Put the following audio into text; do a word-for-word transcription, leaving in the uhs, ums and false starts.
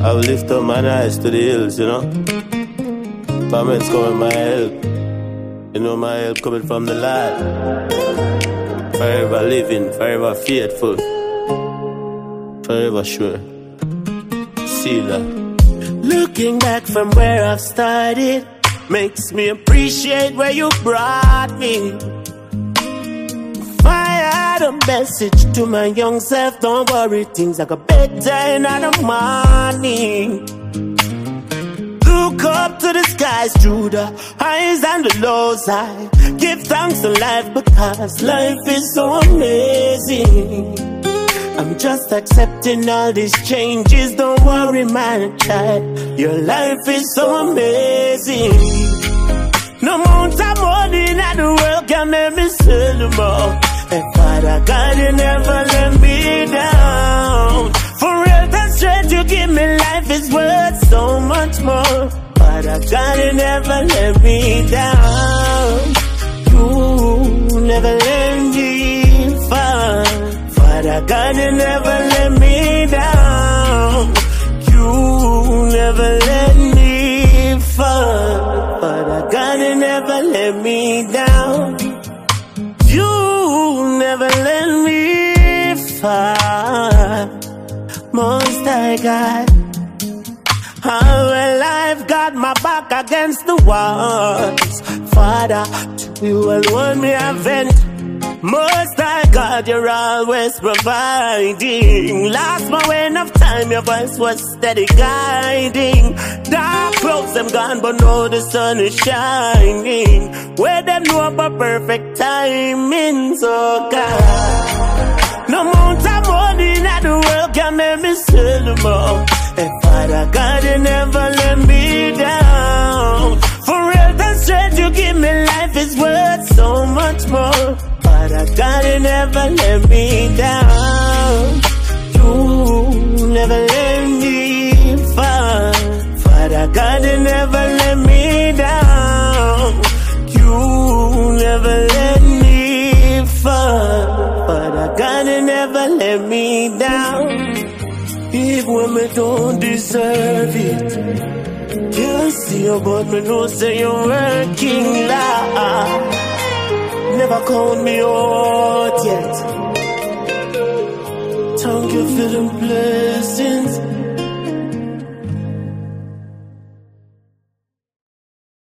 I will lift up my eyes to the hills, you know. Comments coming my help. You know my help coming from the Lord. Forever living, forever faithful, forever sure. See that. Looking back from where I've started makes me appreciate where you brought me. Fire the message to my young self. Don't worry, things are gonna be better in the morning. Look up to the skies through the highs and the lows. I give thanks to life because life is so amazing. I'm just accepting all these changes. Don't worry, my child, your life is so amazing. No amount of money in the world can make me sell more. And Father God, you never let me down. For health and strength you give me, life is worth so much more. Father God, you never let me down. You never let me fall. Father God, you never let me down. You never let me fall. Father God, you never let me down. You never let me fall. Most High God, how well I've got my back against the walls. Father, to you alone me I vent. Most High God, you're always providing. Lost my way enough time, your voice was steady guiding. Dark clouds them gone, but now the sun is shining. Where them know about perfect timing, so God. No amount of money in the world can make me sell more. And Father God, you never let me down. For health and strength you give me, life is worth so much more. Father God, you never let me down. You never let me fall. Father God, you never let me down. You never let me fall. Father God, you never let me down. Even when me don't deserve it, can't see you, but me know say you're working loud. Never count me out yet. Thank you for the blessings.